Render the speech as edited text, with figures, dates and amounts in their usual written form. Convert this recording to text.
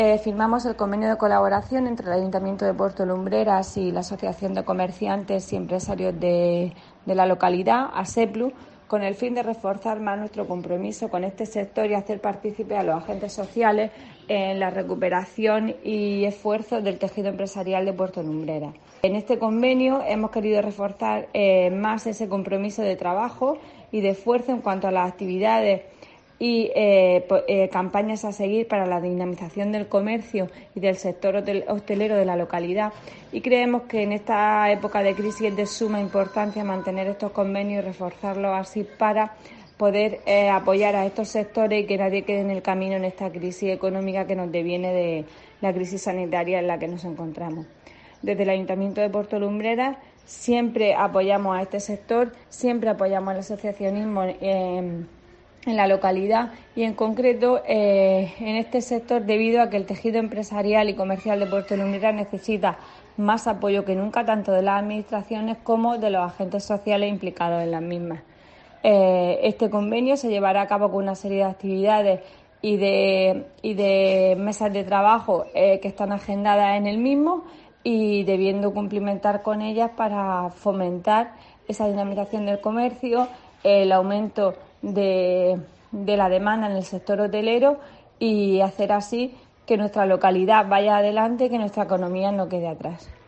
Firmamos el convenio de colaboración entre el Ayuntamiento de Puerto Lumbreras y la Asociación de Comerciantes y Empresarios de la localidad, ASEPLU, con el fin de reforzar más nuestro compromiso con este sector y hacer partícipe a los agentes sociales en la recuperación y esfuerzos del tejido empresarial de Puerto Lumbreras. En este convenio hemos querido reforzar más ese compromiso de trabajo y de esfuerzo en cuanto a las actividades y campañas a seguir para la dinamización del comercio y del sector hostelero de la localidad, y creemos que en esta época de crisis es de suma importancia mantener estos convenios y reforzarlos así para poder apoyar a estos sectores y que nadie quede en el camino en esta crisis económica que nos deviene de la crisis sanitaria en la que nos encontramos. Desde el Ayuntamiento de Puerto Lumbreras siempre apoyamos a este sector, siempre apoyamos al asociacionismo en la localidad y en concreto en este sector, debido a que el tejido empresarial y comercial de Puerto Lumbreras necesita más apoyo que nunca, tanto de las administraciones como de los agentes sociales implicados en las mismas. Este convenio se llevará a cabo con una serie de actividades y de mesas de trabajo que están agendadas en el mismo, y debiendo cumplimentar con ellas para fomentar esa dinamización del comercio, el aumento de la demanda en el sector hotelero y hacer así que nuestra localidad vaya adelante y que nuestra economía no quede atrás.